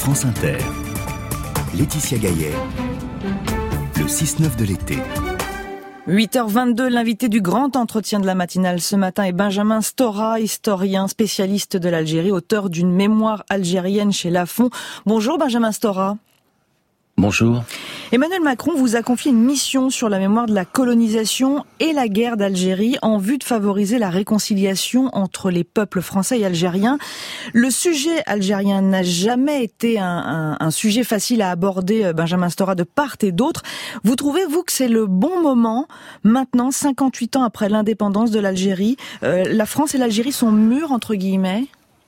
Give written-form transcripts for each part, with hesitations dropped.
France Inter. Laetitia Gaillet, le 6-9 de l'été. 8h22, l'invité du grand entretien de la matinale ce matin est Benjamin Stora, historien, spécialiste de l'Algérie, auteur d'une mémoire algérienne chez Lafon. Bonjour Benjamin Stora. Bonjour. Emmanuel Macron vous a confié une mission sur la mémoire de la colonisation et la guerre d'Algérie en vue de favoriser la réconciliation entre les peuples français et algériens. Le sujet algérien n'a jamais été un sujet facile à aborder, Benjamin Stora, de part et d'autre. Vous trouvez-vous que c'est le bon moment, maintenant, 58 ans après l'indépendance de l'Algérie, la France et l'Algérie sont mûres, entre guillemets ?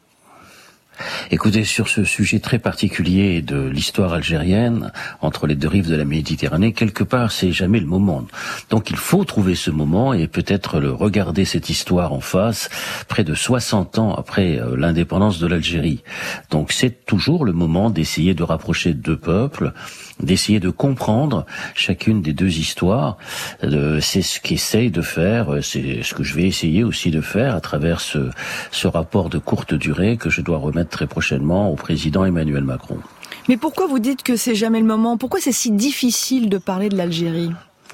Écoutez, sur ce sujet très particulier de l'histoire algérienne, entre les deux rives de la Méditerranée, quelque part, c'est jamais le moment. Donc il faut trouver ce moment et peut-être regarder cette histoire en face, près de 60 ans après l'indépendance de l'Algérie. Donc c'est toujours le moment d'essayer de rapprocher deux peuples, d'essayer de comprendre chacune des deux histoires. C'est ce qu'essaye de faire, c'est ce que je vais essayer aussi de faire à travers ce rapport de courte durée que je dois remettre très prochainement au président Emmanuel Macron. Mais pourquoi vous dites que c'est jamais le moment ? Pourquoi c'est si difficile de parler de l'Algérie ?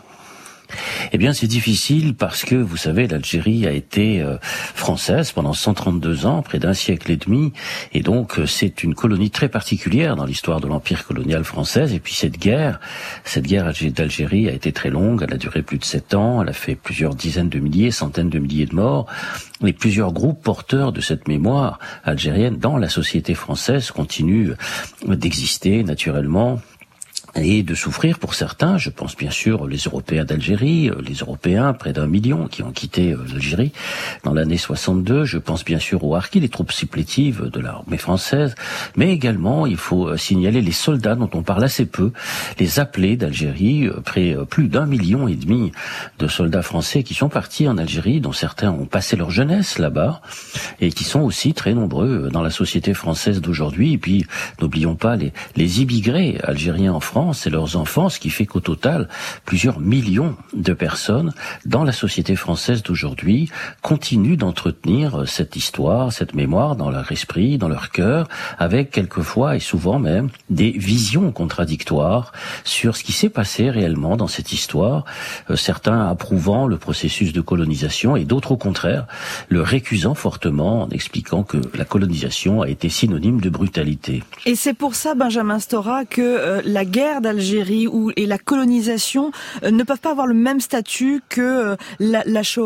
Eh bien, c'est difficile parce que, vous savez, l'Algérie a été française pendant 132 ans, près d'un siècle et demi, et donc c'est une colonie très particulière dans l'histoire de l'empire colonial français. Et puis cette guerre d'Algérie a été très longue, elle a duré plus de 7 ans, elle a fait plusieurs dizaines de milliers, centaines de milliers de morts, et plusieurs groupes porteurs de cette mémoire algérienne dans la société française continuent d'exister naturellement et de souffrir pour certains. Je pense bien sûr les Européens d'Algérie, les Européens, près d'1 million qui ont quitté l'Algérie dans l'année 62. Je pense bien sûr aux harkis, les troupes supplétives de l'armée française, mais également il faut signaler les soldats dont on parle assez peu, les appelés d'Algérie, plus d'1,5 million de soldats français qui sont partis en Algérie, dont certains ont passé leur jeunesse là-bas, et qui sont aussi très nombreux dans la société française d'aujourd'hui. Et puis n'oublions pas les immigrés algériens en France et leurs enfants, ce qui fait qu'au total, plusieurs millions de personnes dans la société française d'aujourd'hui continuent d'entretenir cette histoire, cette mémoire dans leur esprit, dans leur cœur, avec quelquefois et souvent même des visions contradictoires sur ce qui s'est passé réellement dans cette histoire, certains approuvant le processus de colonisation et d'autres au contraire le récusant fortement en expliquant que la colonisation a été synonyme de brutalité. Et c'est pour ça, Benjamin Stora, que la guerre d'Algérie et la colonisation ne peuvent pas avoir le même statut que la Shoah ?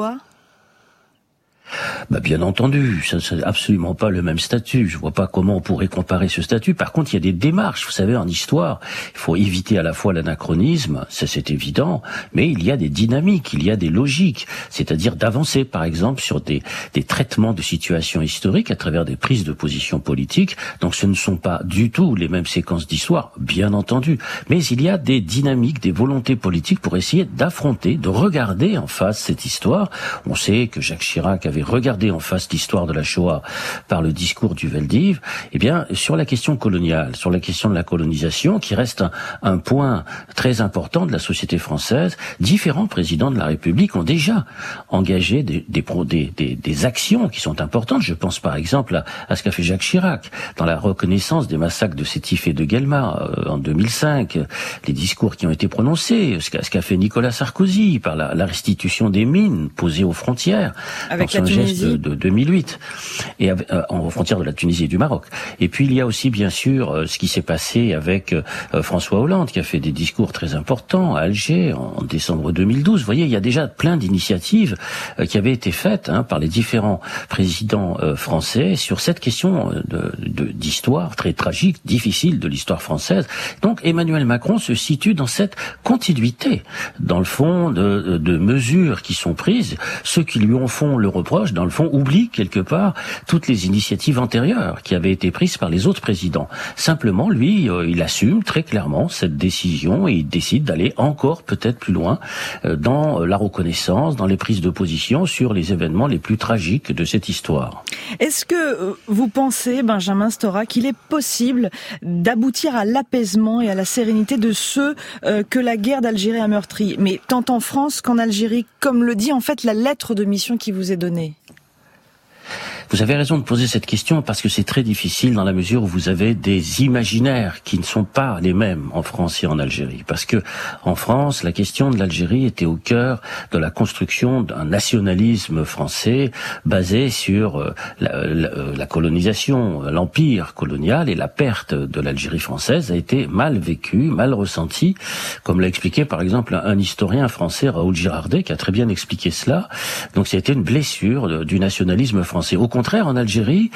Bien entendu, ça c'est absolument pas le même statut. Je vois pas comment on pourrait comparer ce statut. Par contre, il y a des démarches. Vous savez, en histoire, il faut éviter à la fois l'anachronisme, ça c'est évident, mais il y a des dynamiques, il y a des logiques. C'est-à-dire d'avancer, par exemple, sur des traitements de situations historiques à travers des prises de position politiques. Donc ce ne sont pas du tout les mêmes séquences d'histoire, bien entendu. Mais il y a des dynamiques, des volontés politiques pour essayer d'affronter, de regarder en face cette histoire. On sait que Jacques Chirac avait regardé en face l'histoire de la Shoah par le discours du Veldiv. Eh bien, sur la question coloniale, sur la question de la colonisation, qui reste un point très important de la société française, différents présidents de la République ont déjà engagé des actions qui sont importantes. Je pense par exemple à ce qu'a fait Jacques Chirac dans la reconnaissance des massacres de Sétif et de Guelma en 2005, les discours qui ont été prononcés, ce qu'a fait Nicolas Sarkozy par la restitution des mines posées aux frontières. Avec son geste de 2008 et en frontière de la Tunisie et du Maroc. Et puis il y a aussi bien sûr ce qui s'est passé avec François Hollande qui a fait des discours très importants à Alger en décembre 2012. Vous voyez, il y a déjà plein d'initiatives qui avaient été faites par les différents présidents français sur cette question d'histoire très tragique, difficile de l'histoire française. Donc Emmanuel Macron se situe dans cette continuité, dans le fond de mesures qui sont prises. Ceux qui lui en font le reproche, dans le fond, oublie quelque part toutes les initiatives antérieures qui avaient été prises par les autres présidents. Simplement, lui, il assume très clairement cette décision et il décide d'aller encore peut-être plus loin dans la reconnaissance, dans les prises de position sur les événements les plus tragiques de cette histoire. Est-ce que vous pensez, Benjamin Stora, qu'il est possible d'aboutir à l'apaisement et à la sérénité de ceux que la guerre d'Algérie a meurtris, mais tant en France qu'en Algérie, comme le dit en fait la lettre de mission qui vous est donnée? Vous avez raison de poser cette question parce que c'est très difficile dans la mesure où vous avez des imaginaires qui ne sont pas les mêmes en France et en Algérie. Parce que en France, la question de l'Algérie était au cœur de la construction d'un nationalisme français basé sur la colonisation, l'empire colonial, et la perte de l'Algérie française a été mal vécue, mal ressentie, comme l'a expliqué par exemple un historien français, Raoul Girardet, qui a très bien expliqué cela. Donc c'était une blessure du nationalisme français. Au contraire, en Algérie,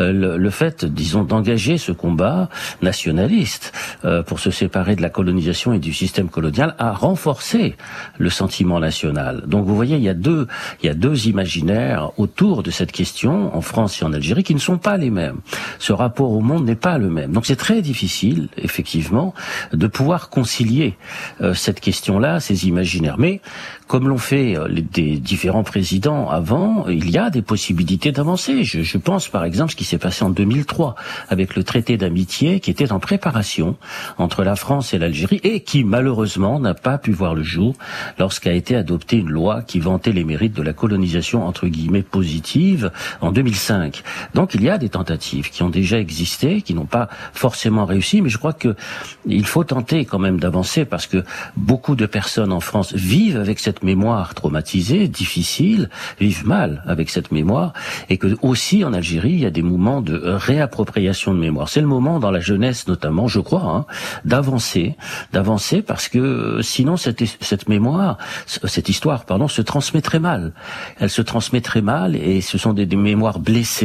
le fait, disons, d'engager ce combat nationaliste pour se séparer de la colonisation et du système colonial a renforcé le sentiment national. Donc vous voyez, il y a deux imaginaires autour de cette question en France et en Algérie qui ne sont pas les mêmes. Ce rapport au monde n'est pas le même. Donc c'est très difficile, effectivement, de pouvoir concilier cette question-là, ces imaginaires. Mais comme l'ont fait des différents présidents avant, il y a des possibilités d'avancer. Je pense par exemple ce qui s'est passé en 2003 avec le traité d'amitié qui était en préparation entre la France et l'Algérie et qui malheureusement n'a pas pu voir le jour lorsqu'a été adoptée une loi qui vantait les mérites de la colonisation entre guillemets positive en 2005. Donc il y a des tentatives qui ont déjà existé, qui n'ont pas forcément réussi, mais je crois que il faut tenter quand même d'avancer parce que beaucoup de personnes en France vivent avec cette mémoire traumatisée, difficile, vivent mal avec cette mémoire, et que aussi en Algérie il y a des moments de réappropriation de mémoire. C'est le moment dans la jeunesse notamment, je crois, d'avancer parce que sinon cette mémoire, cette histoire, se transmet très mal. Elle se transmet très mal et ce sont des mémoires blessées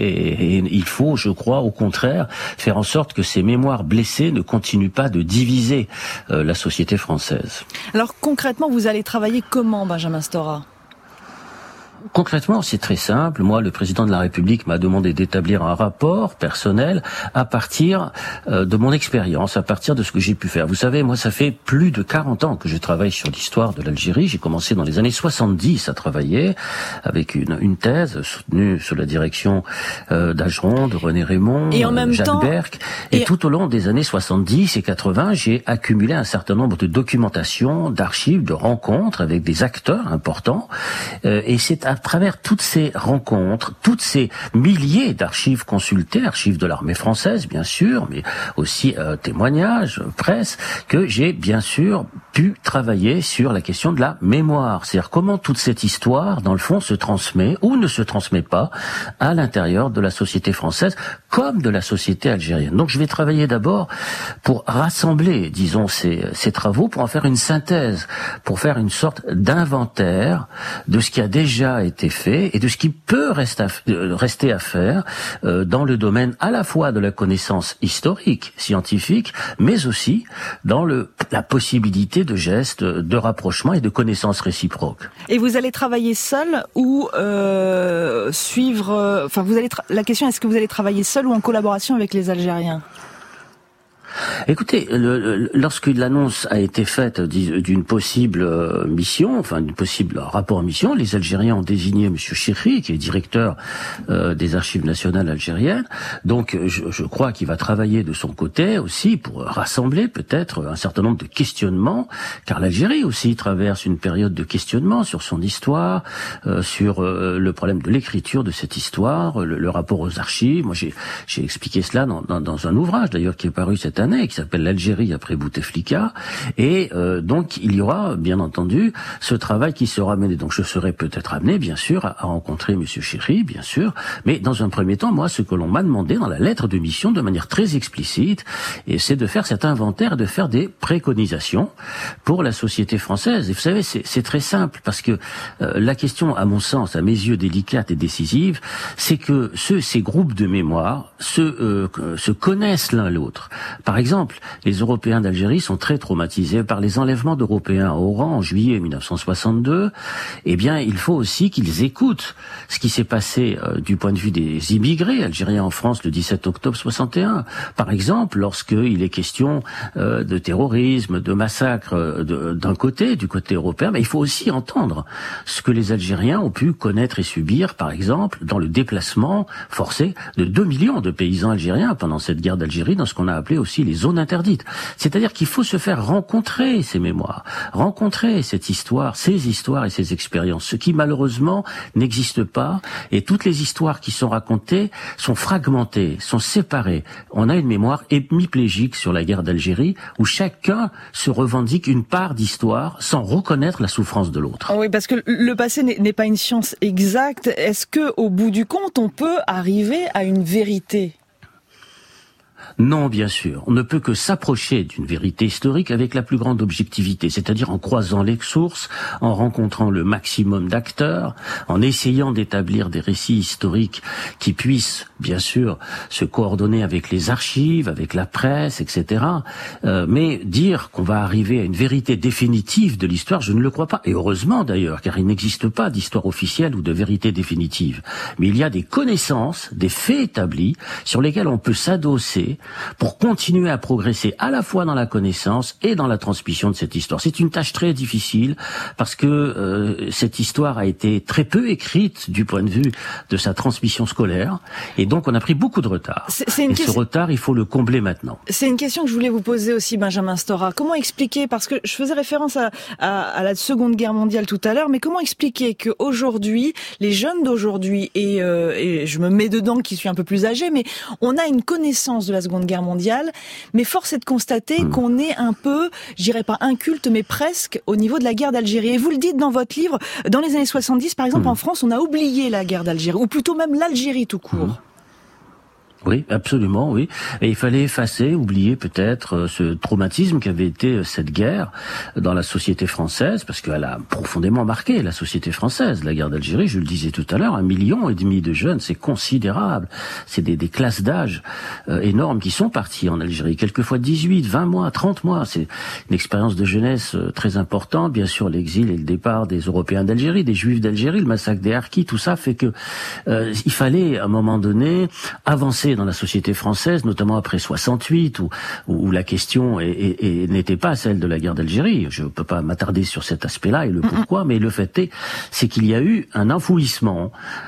et il faut, je crois, au contraire, faire en sorte que ces mémoires blessées ne continuent pas de diviser la société française. Alors concrètement, vous allez travailler comment, Benjamin Stora ? Concrètement, c'est très simple. Moi, le président de la République m'a demandé d'établir un rapport personnel à partir de mon expérience, à partir de ce que j'ai pu faire. Vous savez, moi, ça fait plus de 40 ans que je travaille sur l'histoire de l'Algérie. J'ai commencé dans les années 70 à travailler avec une thèse soutenue sous la direction d'Ageron, de René Raymond, Jacques Berck. Et tout au long des années 70 et 80, j'ai accumulé un certain nombre de documentations, d'archives, de rencontres avec des acteurs importants. Et c'est à travers toutes ces rencontres, toutes ces milliers d'archives consultées, archives de l'armée française bien sûr, mais aussi témoignages, presse, que j'ai bien sûr pu travailler sur la question de la mémoire. C'est-à-dire comment toute cette histoire, dans le fond, se transmet ou ne se transmet pas à l'intérieur de la société française comme de la société algérienne. Donc je vais travailler d'abord pour rassembler, disons, ces travaux, pour en faire une synthèse, pour faire une sorte d'inventaire de ce qui a déjà été fait et de ce qui peut rester à faire dans le domaine à la fois de la connaissance historique, scientifique, mais aussi dans la possibilité de gestes, de rapprochement et de connaissances réciproques. Et vous allez travailler seul ou suivre... la question, est-ce que vous allez travailler seul ou en collaboration avec les Algériens ? Écoutez, lorsque l'annonce a été faite d'une possible mission, d'une possible rapport mission, les Algériens ont désigné M. Chikri, qui est directeur des Archives nationales algériennes. Donc, je crois qu'il va travailler de son côté aussi pour rassembler peut-être un certain nombre de questionnements, car l'Algérie aussi traverse une période de questionnement sur son histoire, sur le problème de l'écriture de cette histoire, le rapport aux archives. Moi, j'ai expliqué cela dans un ouvrage d'ailleurs qui est paru cette année, qui s'appelle l'Algérie après Bouteflika, et donc il y aura bien entendu ce travail qui sera mené. Donc je serai peut-être amené bien sûr à rencontrer M. Chikri, bien sûr, mais dans un premier temps, moi, ce que l'on m'a demandé dans la lettre de mission de manière très explicite, et c'est de faire cet inventaire et de faire des préconisations pour la société française. Et vous savez, c'est très simple, parce que la question, à mon sens, à mes yeux délicate et décisive, c'est que ces groupes de mémoire se connaissent l'un l'autre. Par exemple, les Européens d'Algérie sont très traumatisés par les enlèvements d'Européens à Oran en juillet 1962. Eh bien, il faut aussi qu'ils écoutent ce qui s'est passé du point de vue des immigrés algériens en France le 17 octobre 61. Par exemple, lorsqu'il est question de terrorisme, de massacre d'un côté, du côté européen, mais il faut aussi entendre ce que les Algériens ont pu connaître et subir, par exemple, dans le déplacement forcé de 2 millions de paysans algériens pendant cette guerre d'Algérie, dans ce qu'on a appelé aussi les zone interdite. C'est-à-dire qu'il faut se faire rencontrer ces mémoires, rencontrer cette histoire, ces histoires et ces expériences, ce qui malheureusement n'existe pas, et toutes les histoires qui sont racontées sont fragmentées, sont séparées. On a une mémoire hémiplégique sur la guerre d'Algérie, où chacun se revendique une part d'histoire sans reconnaître la souffrance de l'autre. Oui, parce que le passé n'est pas une science exacte. Est-ce que, au bout du compte, on peut arriver à une vérité ? Non, bien sûr. On ne peut que s'approcher d'une vérité historique avec la plus grande objectivité, c'est-à-dire en croisant les sources, en rencontrant le maximum d'acteurs, en essayant d'établir des récits historiques qui puissent, bien sûr, se coordonner avec les archives, avec la presse, etc. Mais dire qu'on va arriver à une vérité définitive de l'histoire, je ne le crois pas. Et heureusement d'ailleurs, car il n'existe pas d'histoire officielle ou de vérité définitive. Mais il y a des connaissances, des faits établis, sur lesquels on peut s'adosser pour continuer à progresser à la fois dans la connaissance et dans la transmission de cette histoire. C'est une tâche très difficile parce que cette histoire a été très peu écrite du point de vue de sa transmission scolaire et donc on a pris beaucoup de retard. Ce retard, il faut le combler maintenant. C'est une question que je voulais vous poser aussi, Benjamin Stora. Comment expliquer, parce que je faisais référence à la Seconde Guerre mondiale tout à l'heure, mais comment expliquer qu'aujourd'hui, les jeunes d'aujourd'hui, et je me mets dedans qui suis un peu plus âgé, mais on a une connaissance de la Seconde Guerre mondiale, mais force est de constater qu'on est un peu, je dirais pas inculte, mais presque au niveau de la guerre d'Algérie. Et vous le dites dans votre livre, dans les années 70, par exemple, en France, on a oublié la guerre d'Algérie, ou plutôt même l'Algérie tout court. Oui, absolument, oui. Et il fallait effacer, oublier peut-être ce traumatisme qu'avait été cette guerre dans la société française, parce qu'elle a profondément marqué la société française. La guerre d'Algérie, je le disais tout à l'heure, 1,5 million de jeunes, c'est considérable. C'est des classes d'âge énormes qui sont parties en Algérie, quelquefois 18, 20 mois, 30 mois. C'est une expérience de jeunesse très importante. Bien sûr, l'exil et le départ des Européens d'Algérie, des Juifs d'Algérie, le massacre des Harkis, tout ça fait que il fallait à un moment donné avancer dans la société française, notamment après 68, où la question n'était pas celle de la guerre d'Algérie. Je ne peux pas m'attarder sur cet aspect-là et le pourquoi, mais le fait c'est qu'il y a eu un enfouissement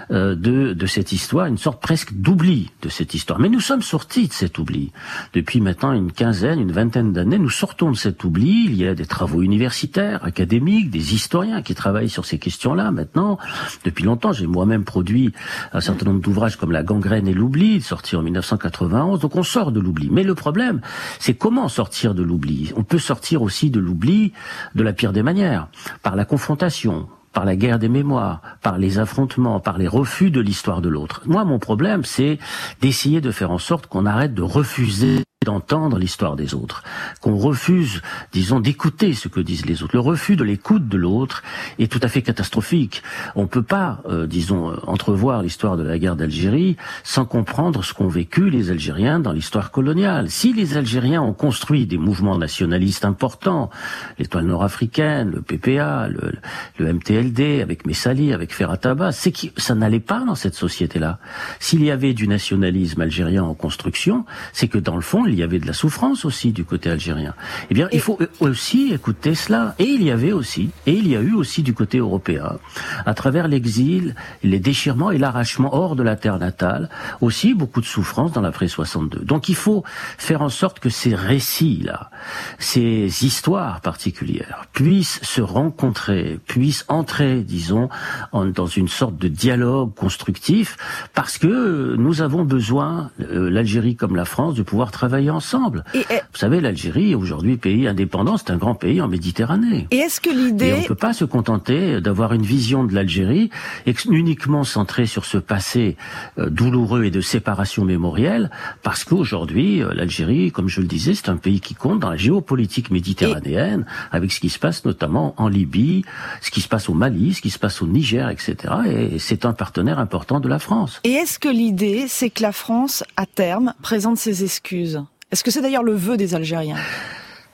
de cette histoire, une sorte presque d'oubli de cette histoire. Mais nous sommes sortis de cet oubli. Depuis maintenant une vingtaine d'années, nous sortons de cet oubli. Il y a des travaux universitaires, académiques, des historiens qui travaillent sur ces questions-là maintenant. Depuis longtemps, j'ai moi-même produit un certain nombre d'ouvrages comme La gangrène et l'oubli, sortis en 1991, donc on sort de l'oubli. Mais le problème, c'est comment sortir de l'oubli. On peut sortir aussi de l'oubli de la pire des manières, par la confrontation, par la guerre des mémoires, par les affrontements, par les refus de l'histoire de l'autre. Moi, mon problème, c'est d'essayer de faire en sorte qu'on arrête de refuser d'entendre l'histoire des autres, qu'on refuse, disons, d'écouter ce que disent les autres. Le refus de l'écoute de l'autre est tout à fait catastrophique. On ne peut pas, entrevoir l'histoire de la guerre d'Algérie sans comprendre ce qu'ont vécu les Algériens dans l'histoire coloniale. Si les Algériens ont construit des mouvements nationalistes importants, l'Étoile nord-africaine, le PPA, le MTLD, avec Messali, avec Ferhat Abbas, c'est que ça n'allait pas dans cette société-là. S'il y avait du nationalisme algérien en construction, c'est que dans le fond, il y avait de la souffrance aussi du côté algérien. Eh bien, il faut aussi écouter cela. Et il y a eu aussi du côté européen, à travers l'exil, les déchirements et l'arrachement hors de la terre natale, aussi beaucoup de souffrance dans l'après 62. Donc il faut faire en sorte que ces récits-là, ces histoires particulières, puissent se rencontrer, puissent entrer, disons, dans une sorte de dialogue constructif, parce que nous avons besoin, l'Algérie comme la France, de pouvoir travailler ensemble. Vous savez, l'Algérie, aujourd'hui pays indépendant, c'est un grand pays en Méditerranée. Et est-ce que l'idée... Et on ne peut pas se contenter d'avoir une vision de l'Algérie uniquement centrée sur ce passé douloureux et de séparation mémorielle, parce qu'aujourd'hui, l'Algérie, comme je le disais, c'est un pays qui compte dans la géopolitique méditerranéenne, avec ce qui se passe notamment en Libye, ce qui se passe au Mali, ce qui se passe au Niger, etc. Et c'est un partenaire important de la France. Et est-ce que l'idée, c'est que la France, à terme, présente ses excuses ? Est-ce que c'est d'ailleurs le vœu des Algériens ?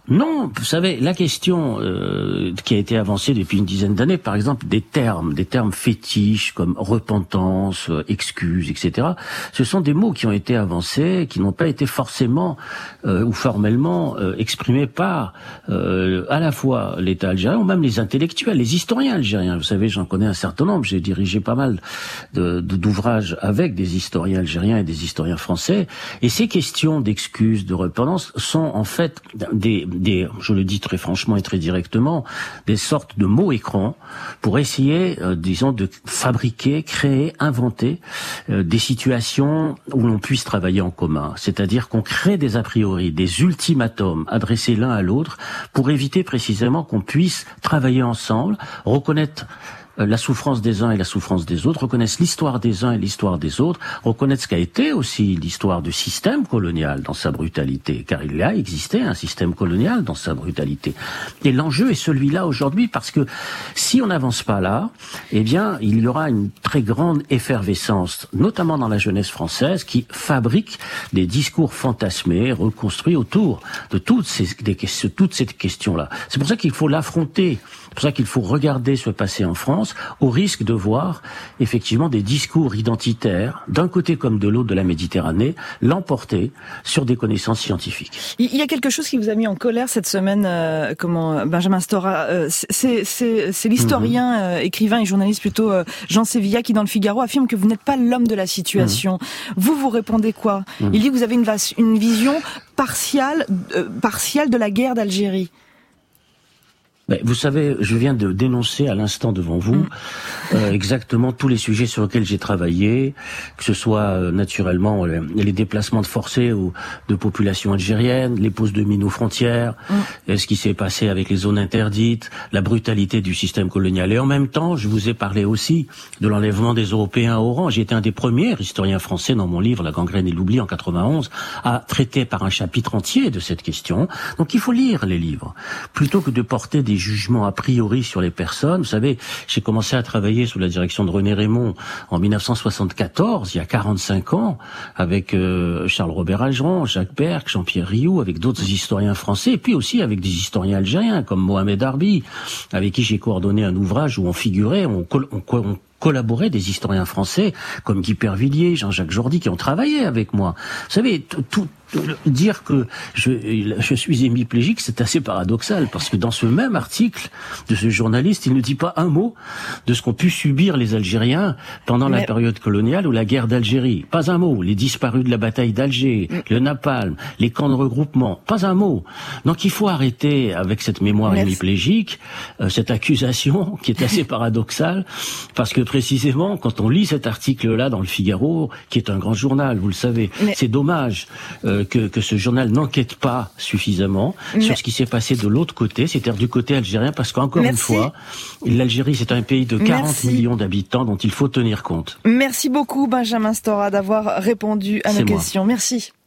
Non, vous savez, la question qui a été avancée depuis une dizaine d'années, par exemple, des termes fétiches comme repentance, excuse, etc., ce sont des mots qui ont été avancés, qui n'ont pas été forcément ou formellement exprimés par à la fois l'État algérien ou même les intellectuels, les historiens algériens. Vous savez, j'en connais un certain nombre, j'ai dirigé pas mal d'ouvrages avec des historiens algériens et des historiens français, et ces questions d'excuses, de repentance sont en fait je le dis très franchement et très directement, des sortes de mots écrans pour essayer, disons, de fabriquer, créer, inventer des situations où l'on puisse travailler en commun. C'est-à-dire qu'on crée des a priori, des ultimatums adressés l'un à l'autre pour éviter précisément qu'on puisse travailler ensemble, reconnaître la souffrance des uns et la souffrance des autres, reconnaissent l'histoire des uns et l'histoire des autres, reconnaissent ce qu'a été aussi l'histoire du système colonial dans sa brutalité, car il y a existé un système colonial dans sa brutalité. Et l'enjeu est celui-là aujourd'hui, parce que si on n'avance pas là, eh bien, il y aura une très grande effervescence, notamment dans la jeunesse française, qui fabrique des discours fantasmés, reconstruits autour de toutes ces questions-là. C'est pour ça qu'il faut l'affronter. C'est pour ça qu'il faut regarder se passer en France, au risque de voir effectivement des discours identitaires, d'un côté comme de l'autre de la Méditerranée, l'emporter sur des connaissances scientifiques. Il y a quelque chose qui vous a mis en colère cette semaine, Benjamin Stora, c'est l'historien, écrivain et journaliste plutôt, Jean Sévilla, qui dans le Figaro affirme que vous n'êtes pas l'homme de la situation. Vous répondez quoi? Il dit que vous avez une vision partiale de la guerre d'Algérie. Mais vous savez, je viens de dénoncer à l'instant devant vous exactement tous les sujets sur lesquels j'ai travaillé, que ce soit naturellement les déplacements de forcés ou de populations algériennes, les poses de mines aux frontières, ce qui s'est passé avec les zones interdites, la brutalité du système colonial. Et en même temps, je vous ai parlé aussi de l'enlèvement des Européens à Oran. J'ai été un des premiers historiens français dans mon livre La gangrène et l'oubli en 91 à traiter par un chapitre entier de cette question. Donc il faut lire les livres plutôt que de porter des jugements a priori sur les personnes. Vous savez, j'ai commencé à travailler sous la direction de René Raymond en 1974, il y a 45 ans, avec Charles-Robert Algeron, Jacques Berck, Jean-Pierre Rioux, avec d'autres historiens français, et puis aussi avec des historiens algériens, comme Mohamed Arbi, avec qui j'ai coordonné un ouvrage où on figurait, on collaboraient des historiens français comme Guy Pervilliers, Jean-Jacques Jordi, qui ont travaillé avec moi. Vous savez, dire que je suis hémiplégique, c'est assez paradoxal, parce que dans ce même article de ce journaliste, il ne dit pas un mot de ce qu'ont pu subir les Algériens pendant la période coloniale ou la guerre d'Algérie. Pas un mot. Les disparus de la bataille d'Alger, le napalm, les camps de regroupement. Pas un mot. Donc il faut arrêter avec cette mémoire hémiplégique, cette accusation qui est assez paradoxale, parce que précisément, quand on lit cet article-là dans le Figaro, qui est un grand journal, vous le savez, c'est dommage que ce journal n'enquête pas suffisamment sur ce qui s'est passé de l'autre côté, c'est-à-dire du côté algérien, parce qu'encore une fois, l'Algérie, c'est un pays de 40 millions d'habitants dont il faut tenir compte. Merci beaucoup, Benjamin Stora, d'avoir répondu à nos questions. Merci.